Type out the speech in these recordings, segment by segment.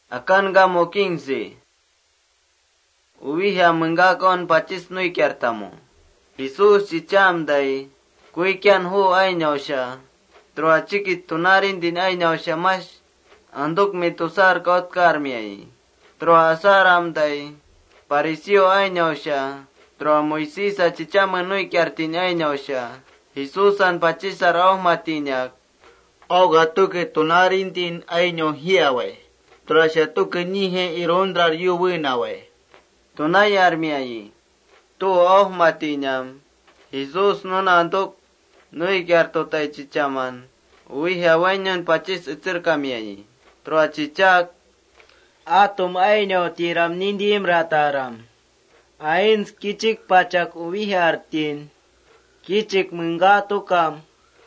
akan gamo 15. Uwiha mengakon pacis nui kertamo. Jesus cicamdai, kuikian hu ainyaw siya. Troa cikit tunarin din ainyaw siya mas, anduk mitusar kaut karmiyay. Troa asaramdai, parisio ainyaw siya. Troa Moisisa cicaman nui kertin ainyaw siya. Jesusan pacisar au matinyak. Au gatuke tunarin din ainyaw hiaway. Troa siya tuke nihe irondrar yuwinaway. Tunay armiyay. Tu au matinyam. Jesus nun anduk nui kerto tay cicaman. Uwi hawanyan pacis itir kamiyay. Troa cicak. Atum ainyaw tiram nindim rataram. Ains kicik pacak uwi hartin. Kicik menggatukam.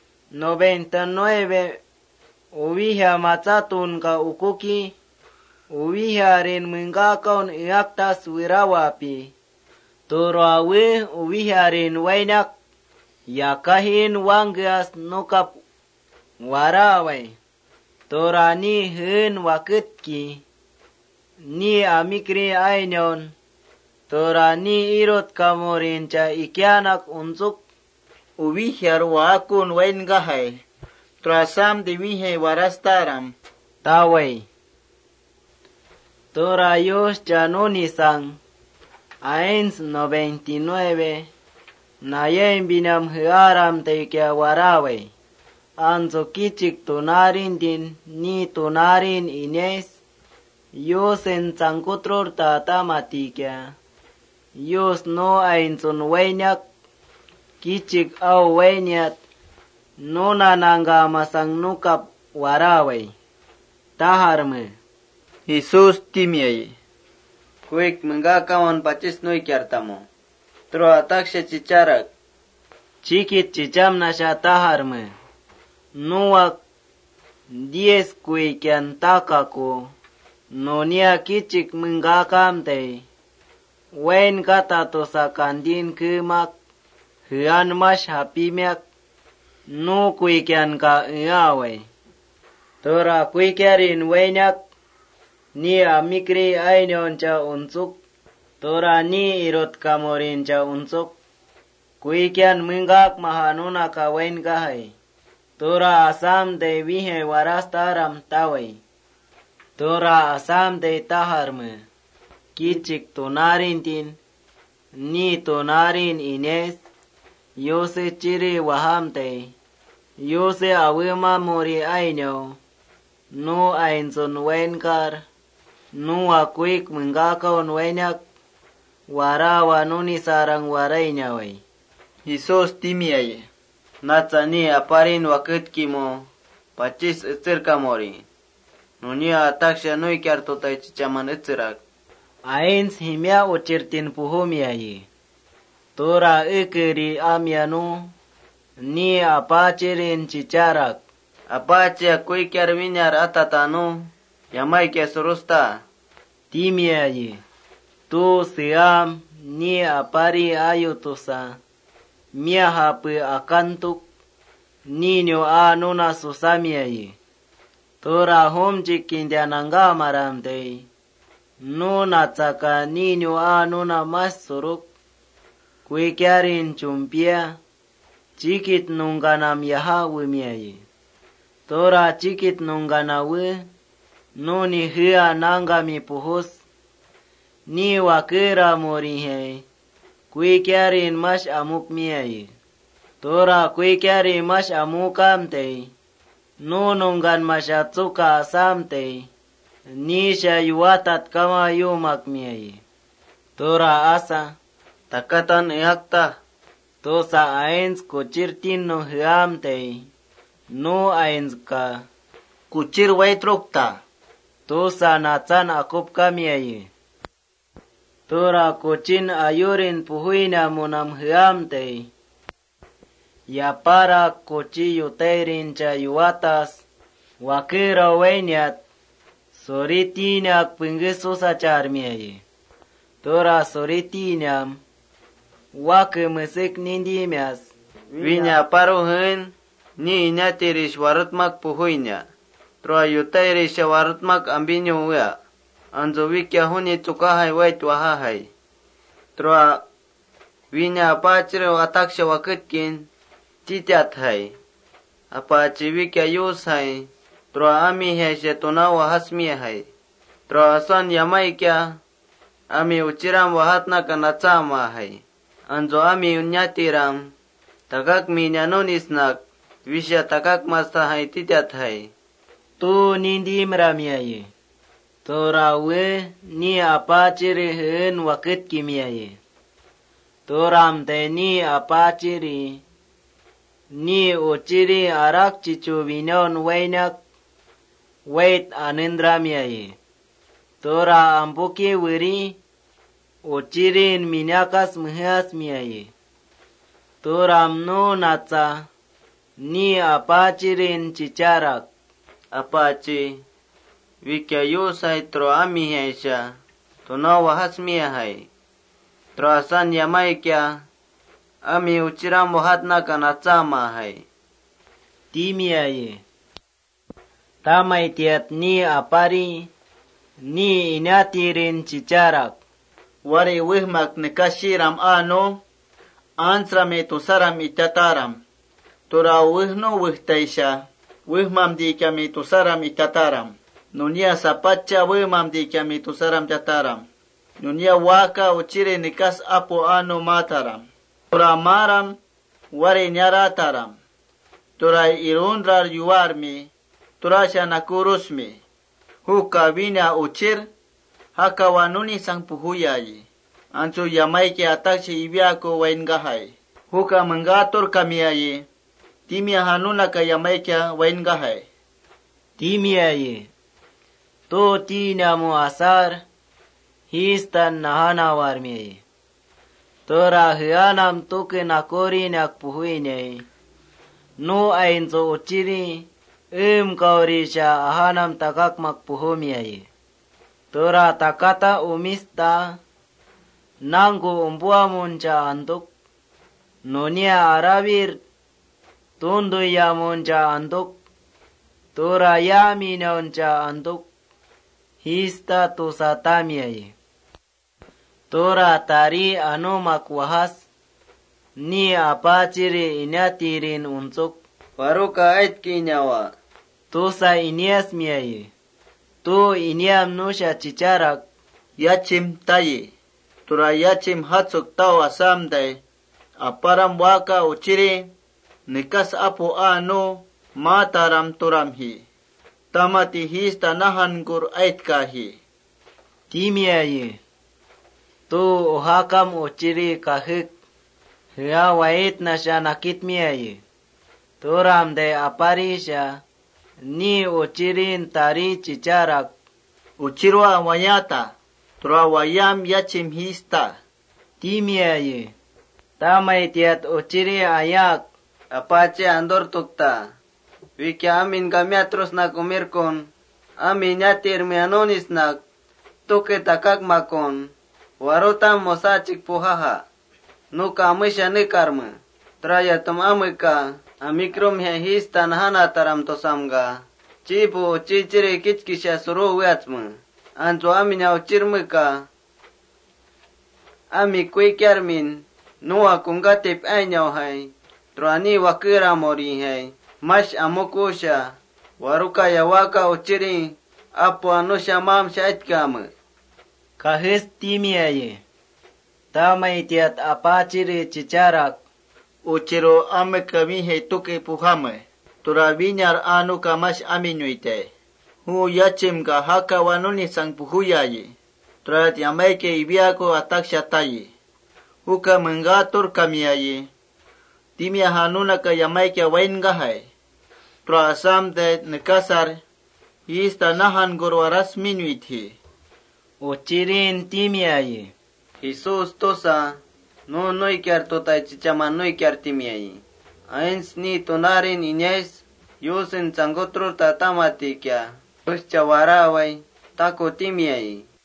99 uwiha macatun ka ukuki. Uwiha rin menggakaun iaktas wirawapi. Turawe uwiha rin wainak. Yakahin wanggas nukap waraway. Torani hen wakitki. Ni amikri ainyon. Torani irot kamorin ca ikianak unsuk. Uwihar wakun wain gahay. Trasam diwihe warastaram. Taway. Torayos janonisang. 1:99. Nayen binam hiaram teikia waraway. Anso kicik tunarin din ni tunarin ines. Yosen sangkutror tata matikia. Yos no ainsun wainyak. Kicik au wainyat. Nona nangga masang nukap waraway. Taharme. Jesus timiyay. Kuik menggakawan pacis nui kertamo. Troa taksya cicarak. Cikit cicam nasya taharme. Nuak 10 kuikian takaku. Nonia kicik menggakam te. Wain kata tosa kandin kemak. Hian mas hapimyak. Nu kuikian ka iaway. Tora kuikiarin wainyak. Ni amikri ainyon ca unsuk. Tora ni irot kamorin ca unsuk. Kuikian menggak mahanuna ka wain gahay. Tora asam de wihe warastaram taway. Tora asam de taharme. Kicik tunarin tin. Ni tunarin ines. Yose ciri waham te. Yose awima muri ainyo. Nu ainsun wainkar. Nu akuik menggakaun wainak. Warawa nuni sarang warainya way. Jesus timiyay. Natsani aparin wakit kimo. Pacis itir kamori. Nunia ataksya nui kerto tay cicaman itirak. Ains himya ucirtin puhumiyayi. Tora ikiri amyanu. Ni apacirin cicarak. Apaci akuik kerwinyar atatanu. Yamay ke surusta. Timiyayi. Tu siam ni apari ayutusa. Mia hape akantuk. Ninyo anuna susamiyayi. Tora hom cikindya nangga maramtei. Nuna tsaka ninyo anuna mas suruk. Kuikiarin cumpia. Cikit nungganam yaha wimiyayi. Tora cikit nungganawe. Nuni hia nangami puhus. Ni wakira morihe. Kuikiarin mas amuk miyayi. Tora kuikiarin mas amukam te. Nununggan masyatsuka asam te. Ni siya yuwatat kama yumak miyayi. Tora asa. Takatan iakta. Tosa ains kucirtin no hiam te. No ains ka. Kucir waitrukta. Tosa natsan akup kamiyayi. Tora kucin ayurin puhuina munam hiam te. Ya para kuci yutairin ca yuwatas. Wakira wainyat. Soritinak penggesusa carmiyayi. Tora soritinyam. Wake mesik nindimias. Winya paruhin. Ni inya tirish warutmak puhuinya. Troa yutairisha warutmak ambinyo uya. anzo wikya huni tukahai wait wahahai. Troa winya apachire ataksha wakitkin titiat hai. Apachi wikya yus hai. Troa ami heshe tunawa hasmi hai. Troa asan yamai kya ami uchiram wahatna kanachama hai. Anzo ami unyatiram tagak minyanunisnak visha tagak masta hai titiat hai. Tu nindim ramiaye. Torawe ni apachiri hen wakit kimiaye. Toram te ni apachiri ni uchiri arak chichu vinon wainak wait anindramiaye. Tora ambuki wiri uchirin minyakas mhias miaye. Toram no natsa ni apachirin chicharak. Apachi wikya yusai tro ami hesha tunawa hasmiya hai. Tro asan yamai kya ami uchiram wahatna kanachama hai. Timiaye. Tamay tiat ni apari ni inatirin chicharak. Wari wihmak nekashiram ano ansrame tusaram itataram. Tora wihno wihtaisha wihmam di kami tusaram itataram. Nunia sapacha wihmam di kami tusaram tataram. Nunia waka uchire nikas apo ano mataram. Tora maram wari nyarataram. Tora irundrar yuarmi. Tora shanakurusmi. Huka vina uchir. Haka wanuni sang puhuyayi. Ansu yamai ke atakshi ibiako waingahai. Huka mengatur kamiyayi. Timia hanuna ka yamai ke waingahai. Timiaye. To tinamu asar. Histan nahana warmiaye. Tora hianam tuke nakori nak puhuinay. No ainzo uchiri. Kaurisha ahanam takak makpuhumiaye. Tora takata umista nangu umbua muncha anduk nonia arabir tundu ya muncha anduk tora yami nauncha anduk hista tusatamiaye. Tora tari anumak wahas ni apachiri inatirin unsuk Waruka ait kinyawa. tusa inias miaye. Tu iniam nusha chicharak. Yachim tayi. Tura yachim hatsuk tau asamday. Aparam waka uchiri. Nikas apo ano mataram turamhi. Tamati hista nahan gur aitkahi. Timiaye. Tu uhakam uchiri kahik. Hia wait na siya nakit miaye. Turam de aparisha. Ni uchirin tari chicharak. Uchirwa wayata. Tura wayam yachim hista. Timiaye. Tamay tiat uchiri ayak. Apache andor tukta. Wikya amin gamiatros na kumirkon. Amin yatir mianonis nak. Tuke takak makon. Warutam mosachik puhaha. Nuka amisha nikarma. Trayatum amika. Amikrom he histan hana taram tosamga. Chipu chichiri kichkisha suru wiatsma. Anto aminya uchirmika. Ami kuikyarmin. Nuwa kungatip ainyaw hai. Troani wakira mori hai. Mash amukusha. Waruka yawaka uchiri. Apo anusha mamsha itkama. Kahis timiaye. Tamay tiat apachiri chicharak. Uchiro ame kami he tuke puhame. Tura vinyar anu kamash aminuite. Hu yachim ka haka wanuni sang puhuyayi. Tura yamaike ibiako ataksha tayi. Huka mengatur kamiyayi. Timia hanuna ka yamaike waingahai. Tura asam de nekasar. Hista nahan gurwaras minuiti. Uchirin timiaye. Jesus tosa. No ikyar tota chichama no ikyar timiai. Ains ni tonarin inyes. Yusin sangotrur tatamati kya. Uschawara way. Tako timiai.